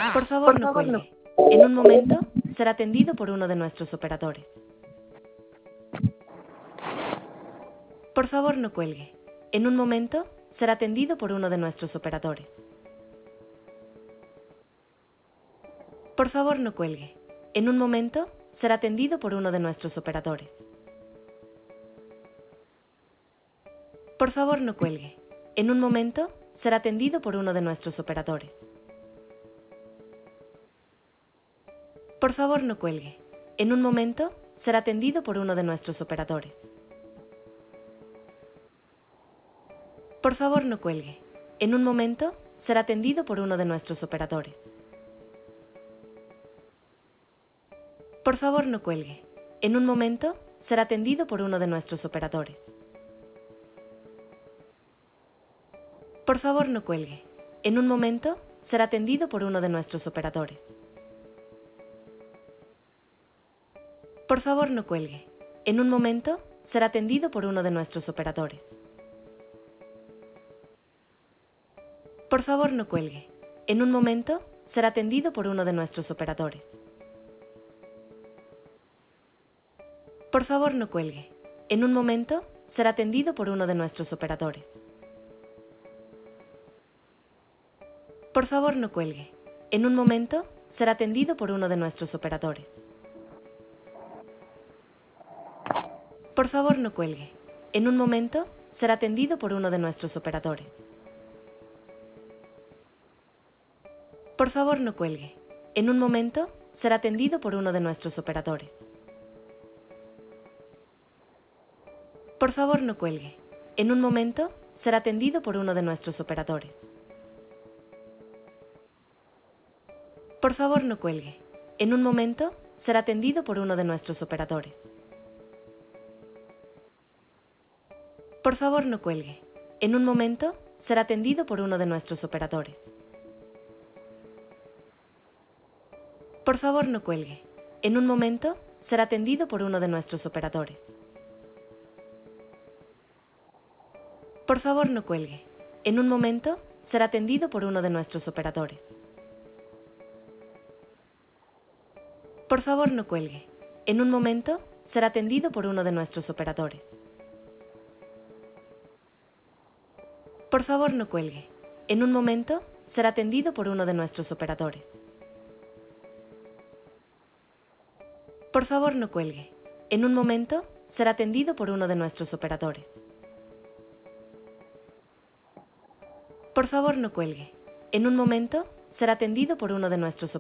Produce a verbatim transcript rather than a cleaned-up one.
Por favor, no cuelgue. En un momento será atendido por uno de nuestros operadores. Por favor, no cuelgue. En un momento será atendido por uno de nuestros operadores. Por favor, no cuelgue. En un momento será atendido por uno de nuestros operadores. Por favor, no cuelgue. En un momento será atendido por uno de nuestros operadores. Por favor, no cuelgue. En un momento será atendido por uno de nuestros operadores. Por favor, no cuelgue. En un momento será atendido por uno de nuestros operadores. Por favor, no cuelgue. En un momento será atendido por uno de nuestros operadores. Por favor, no cuelgue. En un momento será atendido por uno de nuestros operadores. Por favor, no cuelgue. En un momento será atendido por uno de nuestros operadores. Por favor, no cuelgue. En un momento será atendido por uno de nuestros operadores. Por favor, no cuelgue. En un momento será atendido por uno de nuestros operadores. Por favor, no cuelgue. En un momento será atendido por uno de nuestros operadores. Por favor, no cuelgue. En un momento será atendido por uno de nuestros operadores. Por favor, no cuelgue. En un momento será atendido por uno de nuestros operadores. Por favor, no cuelgue. En un momento será atendido por uno de nuestros operadores. Por favor, no cuelgue. En un momento será atendido por uno de nuestros operadores. Por favor, no cuelgue. En un momento será atendido por uno de nuestros operadores. Por favor, no cuelgue. En un momento será atendido por uno de nuestros operadores. Por favor, no cuelgue. En un momento será atendido por uno de nuestros operadores. Por favor, no cuelgue. En un momento será atendido por uno de nuestros operadores. Por favor, no cuelgue. En un momento será atendido por uno de nuestros operadores. Por favor, no cuelgue. En un momento será atendido por uno de nuestros operadores. Por favor, no cuelgue. En un momento será atendido por uno de nuestros operadores.